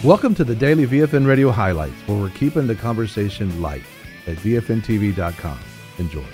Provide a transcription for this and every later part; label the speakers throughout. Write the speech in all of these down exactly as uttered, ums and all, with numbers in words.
Speaker 1: Welcome to the Daily V F N Radio Highlights, where we're keeping the conversation light at V F N T V dot com. Enjoy.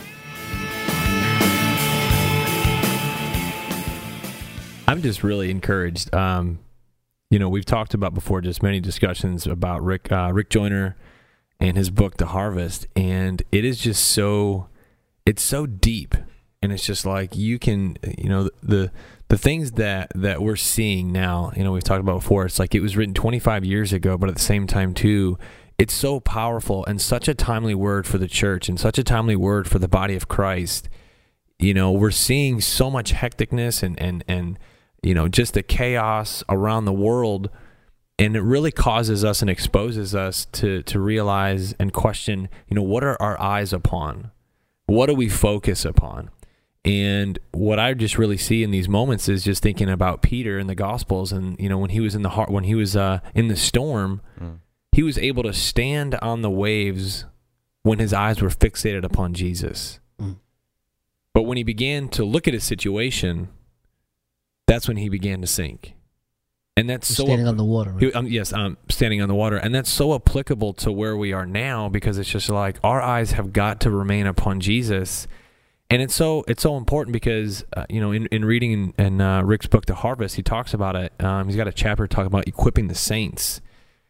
Speaker 2: I'm just really encouraged. Um, you know, we've talked about before just many discussions about Rick uh, Rick Joyner and his book, The Harvest, and it is just so, it's so deep, and it's just like you can, you know, the the things that, that we're seeing now, you know, we've talked about before, it's like it was written twenty-five years ago, but at the same time, too, it's so powerful and such a timely word for the church and such a timely word for the body of Christ. You know, we're seeing so much hecticness and, and, and you know, just the chaos around the world, and it really causes us and exposes us to to realize and question, you know, what are our eyes upon? What do we focus upon? And what I just really see in these moments is just thinking about Peter in the Gospels, and you know, when he was in the heart, when he was uh, in the storm, mm. he was able to stand on the waves when his eyes were fixated upon Jesus. Mm. But when he began to look at his situation, that's when he began to sink. And that's so
Speaker 3: standing on the water. Right?
Speaker 2: He, um, yes, um, standing on the water, and that's so applicable to where we are now, because it's just like our eyes have got to remain upon Jesus. And it's so it's so important because, uh, you know, in, in reading in, in uh, Rick's book, The Harvest, he talks about it. Um, he's got a chapter talking about equipping the saints.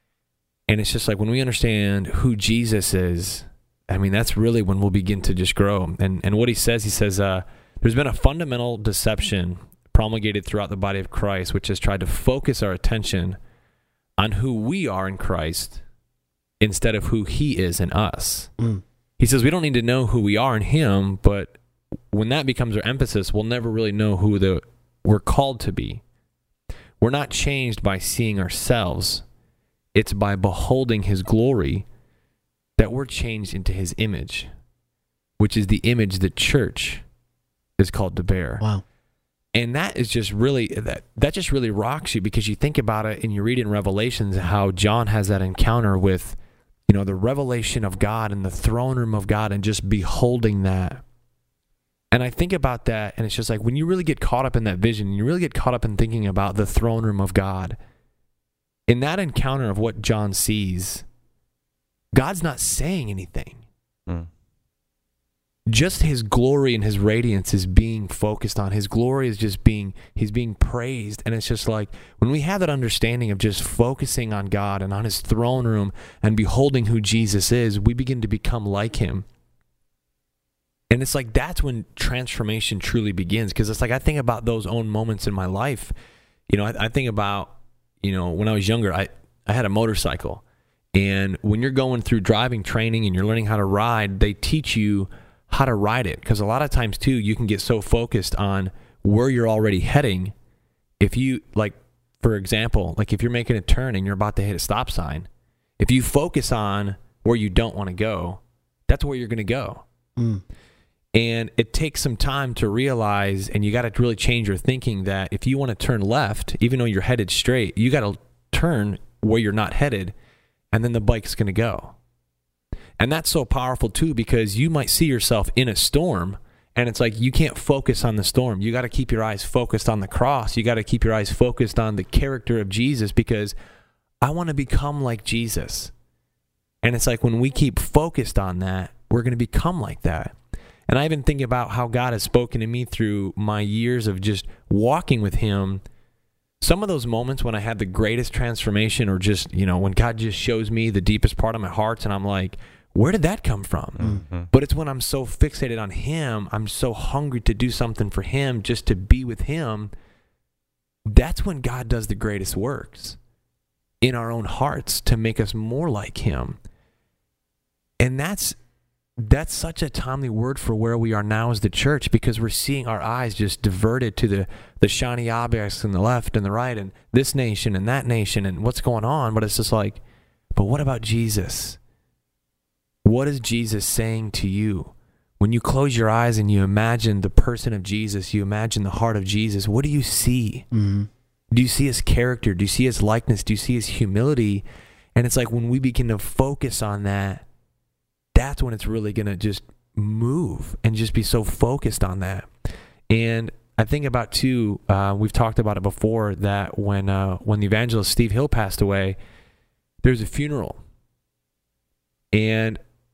Speaker 2: And it's just like when we understand who Jesus is, I mean, that's really when we'll begin to just grow. And and what he says, he says, uh, there's been a fundamental deception promulgated throughout the body of Christ, which has tried to focus our attention on who we are in Christ instead of who he is in us. Mm. He says we don't need to know who we are in him, but when that becomes our emphasis, we'll never really know who the we're called to be. We're not changed by seeing ourselves. It's by beholding his glory that we're changed into his image, which is the image the church is called to bear.
Speaker 3: Wow.
Speaker 2: And that is just really, that that just really rocks you, because you think about it and you read in Revelations how John has that encounter with, you know, the revelation of God and the throne room of God, and just beholding that. And I think about that, and it's just like when you really get caught up in that vision, you really get caught up in thinking about the throne room of God, in that encounter of what John sees, God's not saying anything. Mm. Just his glory and his radiance is being focused on. His glory is just being, he's being praised. And it's just like, when we have that understanding of just focusing on God and on his throne room and beholding who Jesus is, we begin to become like him. And it's like, that's when transformation truly begins. Because it's like, I think about those own moments in my life. You know, I, I think about, you know, when I was younger, I, I had a motorcycle. And when you're going through driving training and you're learning how to ride, they teach you how to ride it. Because a lot of times, too, you can get so focused on where you're already heading. If you, like, for example, like if you're making a turn and you're about to hit a stop sign, if you focus on where you don't want to go, that's where you're going to go. Mm. And it takes some time to realize, and you got to really change your thinking, that if you want to turn left, even though you're headed straight, you got to turn where you're not headed, and then the bike's going to go. And that's so powerful too, because you might see yourself in a storm, and it's like you can't focus on the storm. You got to keep your eyes focused on the cross. You got to keep your eyes focused on the character of Jesus, because I want to become like Jesus. And it's like when we keep focused on that, we're going to become like that. And I even think about how God has spoken to me through my years of just walking with him. Some of those moments when I had the greatest transformation, or just, you know, when God just shows me the deepest part of my heart, and I'm like, where did that come from? Mm-hmm. But it's when I'm so fixated on him, I'm so hungry to do something for him, just to be with him. That's when God does the greatest works in our own hearts to make us more like him. And that's that's such a timely word for where we are now as the church, because we're seeing our eyes just diverted to the, the shiny objects on the left and the right, and this nation and that nation and what's going on. But it's just like, but what about Jesus? What is Jesus saying to you? When you close your eyes and you imagine the person of Jesus, you imagine the heart of Jesus, what do you see? Mm-hmm. Do you see his character? Do you see his likeness? Do you see his humility? And it's like when we begin to focus on that, that's when it's really going to just move and just be so focused on that. And I think about, too, uh, we've talked about it before, that when uh, when the evangelist Steve Hill passed away, there's a funeral. And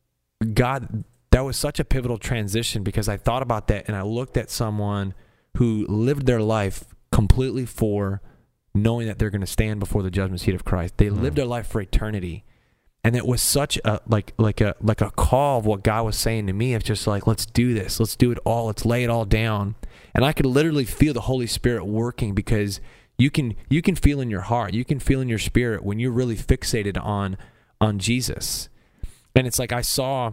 Speaker 2: God, that was such a pivotal transition because I thought about that and I looked at someone who lived their life completely for knowing that they're going to stand before the judgment seat of Christ. They mm. lived their life for eternity. And it was such a like like a like a call of what God was saying to me. It's just like, let's do this. Let's do it all. Let's lay it all down. And I could literally feel the Holy Spirit working because you can you can feel in your heart, you can feel in your spirit when you're really fixated on on Jesus. And it's like I saw,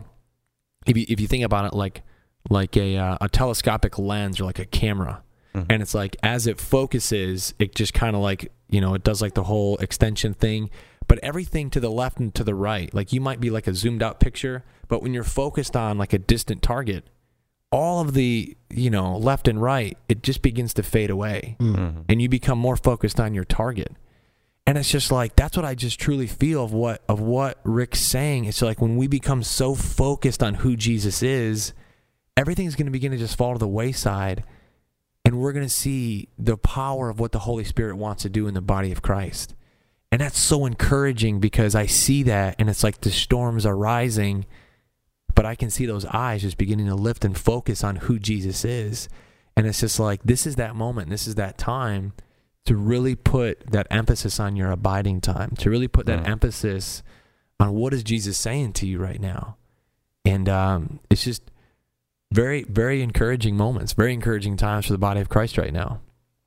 Speaker 2: if you if you think about it, like like a uh, a telescopic lens or like a camera, mm-hmm. and it's like as it focuses, it just kind of like you know it does like the whole extension thing. But everything to the left and to the right, like you might be like a zoomed out picture, but when you're focused on like a distant target, all of the you know left and right, it just begins to fade away, mm-hmm. and you become more focused on your target. And it's just like, that's what I just truly feel of what of what Rick's saying. It's like when we become so focused on who Jesus is, everything's going to begin to just fall to the wayside. And we're going to see the power of what the Holy Spirit wants to do in the body of Christ. And that's so encouraging because I see that and it's like the storms are rising, but I can see those eyes just beginning to lift and focus on who Jesus is. And it's just like, this is that moment. This is that time to really put that emphasis on your abiding time, to really put that mm. emphasis on what is Jesus saying to you right now. And um, it's just very, very encouraging moments, very encouraging times for the body of Christ right now.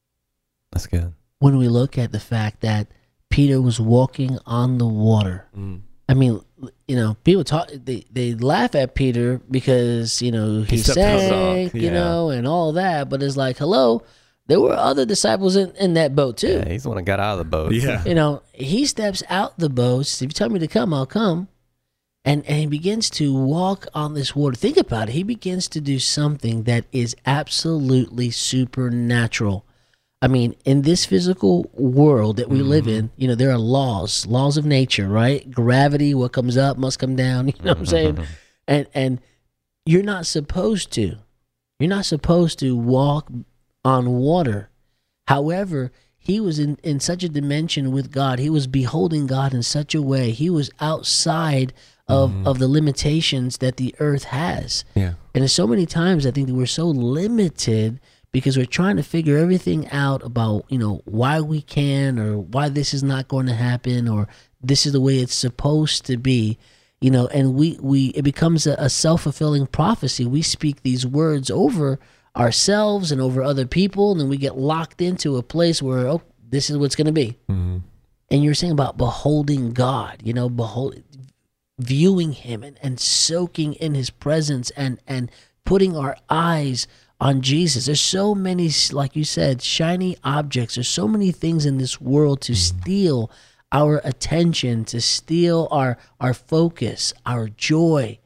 Speaker 3: That's good.
Speaker 4: When we look at the fact that Peter was walking on the water, mm. I mean, you know, people talk, they, they laugh at Peter because, you know, he, he sank, yeah. you know, and all that, but it's like, hello, there were other disciples in, in that boat too.
Speaker 3: Yeah, he's the one that got out of the boat.
Speaker 2: Yeah.
Speaker 4: You know, he steps out the boat. Says, if you tell me to come, I'll come. And, and he begins to walk on this water. Think about it. He begins to do something that is absolutely supernatural. I mean, in this physical world that we mm-hmm. live in, you know, there are laws, laws of nature, right? Gravity, what comes up must come down. You know what I'm saying? And and you're not supposed to. You're not supposed to walk on water. However, he was in, in such a dimension with God. He was beholding God in such a way. He was outside of, mm-hmm. of the limitations that the earth has.
Speaker 2: Yeah.
Speaker 4: And there's so many times I think that we're so limited because we're trying to figure everything out about, you know, why we can or why this is not going to happen or this is the way it's supposed to be. You know, and we, we it becomes a, a self-fulfilling prophecy. We speak these words over ourselves and over other people, and then we get locked into a place where, oh, this is what's going to be. Mm-hmm. And you're saying about beholding God, you know, behold, viewing him and, and soaking in his presence and, and putting our eyes on Jesus. There's so many, like you said, shiny objects. There's so many things in this world to mm-hmm. steal our attention, to steal our, our focus, our joy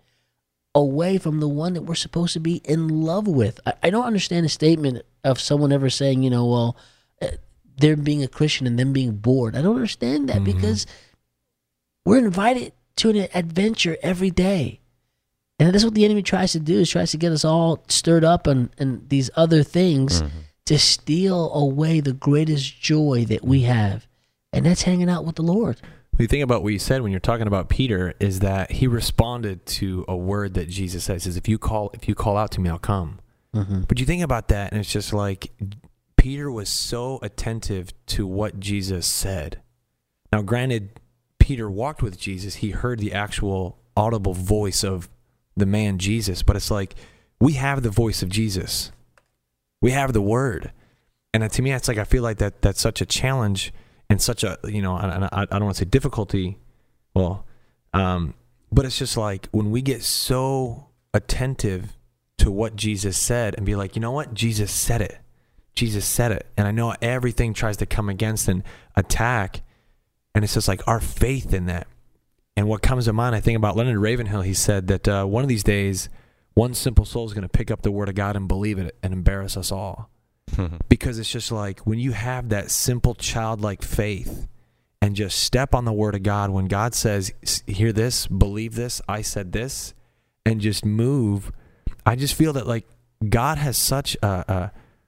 Speaker 4: away from the one that we're supposed to be in love with. I, I don't understand a statement of someone ever saying, you know, well, uh, they're being a Christian and them being bored. I don't understand that mm-hmm. because we're invited to an adventure every day. And that's what the enemy tries to do, is tries to get us all stirred up on, on these other things mm-hmm. to steal away the greatest joy that we have. And that's hanging out with the Lord.
Speaker 2: The thing about what you said when you're talking about Peter is that he responded to a word that Jesus says, says if you call if you call out to me, I'll come. Mm-hmm. But you think about that, and it's just like Peter was so attentive to what Jesus said. Now, granted, Peter walked with Jesus. He heard the actual audible voice of the man Jesus, but it's like we have the voice of Jesus. We have the word. And to me, it's like I feel like that that's such a challenge and such a, you know, I, I, I don't want to say difficulty, well, um, but it's just like when we get so attentive to what Jesus said and be like, you know what, Jesus said it. Jesus said it. And I know everything tries to come against and attack, and it's just like our faith in that. And what comes to mind, I think about Leonard Ravenhill, he said that uh, one of these days, one simple soul is going to pick up the word of God and believe it and embarrass us all. Because it's just like when you have that simple childlike faith and just step on the word of God, when God says, hear this, believe this, I said this, and just move, I just feel that like God has such a, a, a place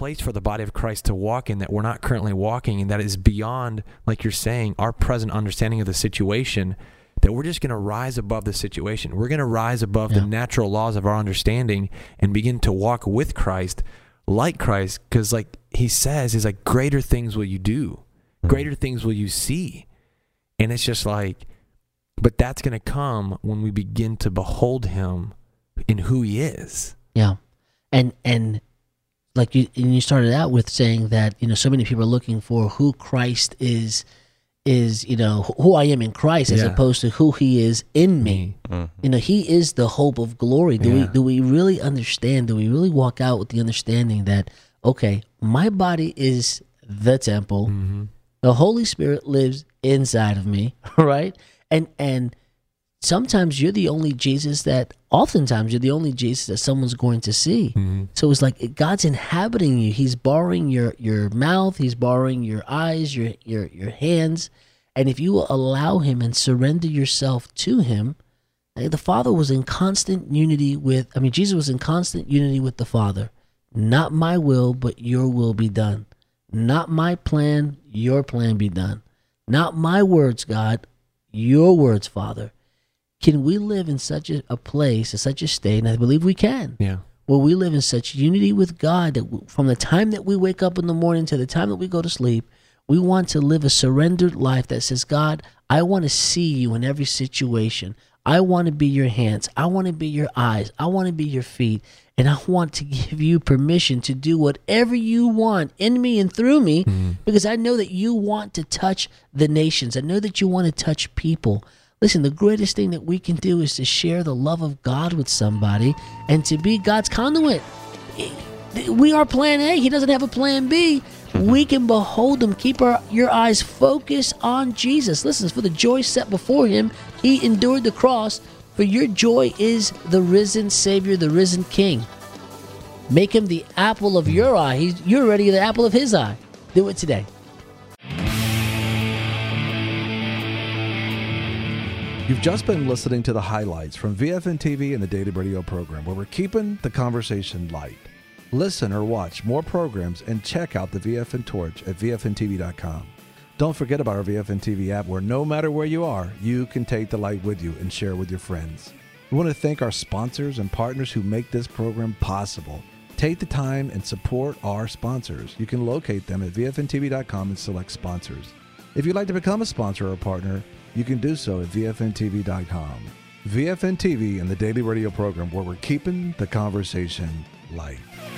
Speaker 2: place for the body of Christ to walk in that we're not currently walking, and that is beyond, like you're saying, our present understanding of the situation, that we're just going to rise above the situation. We're going to rise above
Speaker 4: Yeah.
Speaker 2: the natural laws of our understanding and begin to walk with Christ, like Christ, because like he says, he's like, greater things will you do. Greater things will you see. And it's just like, but that's going to come when we begin to behold him in who he is.
Speaker 4: Yeah. And and like you and you started out with saying that, you know, so many people are looking for who Christ is is, you know, who I am in Christ as
Speaker 2: Yeah.
Speaker 4: opposed to who he is in me.
Speaker 3: Mhm.
Speaker 4: You know, he is the hope of glory. Do
Speaker 2: Yeah.
Speaker 4: we do we really understand? Do we really walk out with the understanding that, okay, my body is the temple.
Speaker 2: Mm-hmm.
Speaker 4: The Holy Spirit lives inside of me, right? And and sometimes you're the only Jesus that, oftentimes you're the only Jesus that someone's going to see.
Speaker 2: Mm-hmm.
Speaker 4: So it's like God's inhabiting you. He's borrowing your your mouth. He's borrowing your eyes, your your your hands. And if you will allow him and surrender yourself to him, like the Father was in constant unity with, I mean, Jesus was in constant unity with the Father. Not my will, but your will be done. Not my plan, your plan be done. Not my words, God, your words, Father. Can we live in such a, a place, in such a state, and I believe we can,
Speaker 2: Yeah.
Speaker 4: where we live in such unity with God that w- from the time that we wake up in the morning to the time that we go to sleep, we want to live a surrendered life that says, God, I want to see you in every situation. I want to be your hands. I want to be your eyes. I want to be your feet. And I want to give you permission to do whatever you want in me and through me,
Speaker 2: Mm-hmm.
Speaker 4: because I know that you want to touch the nations. I know that you want to touch people. Listen, the greatest thing that we can do is to share the love of God with somebody and to be God's conduit. We are plan A. He doesn't have a plan B. We can behold him. Keep our your eyes focused on Jesus. Listen, for the joy set before him, he endured the cross. For your joy is the risen Savior, the risen King. Make him the apple of your eye. He's, you're already the apple of his eye. Do it today.
Speaker 1: You've just been listening to the highlights from V F N T V and the Daily Radio program, where we're keeping the conversation light. Listen or watch more programs and check out the V F N Torch at V F N T V dot com. Don't forget about our V F N T V app, where no matter where you are, you can take the light with you and share with your friends. We want to thank our sponsors and partners who make this program possible. Take the time and support our sponsors. You can locate them at V F N T V dot com and select sponsors. If you'd like to become a sponsor or a partner, you can do so at V F N T V dot com. V F N T V and the Daily Radio program, where we're keeping the conversation light.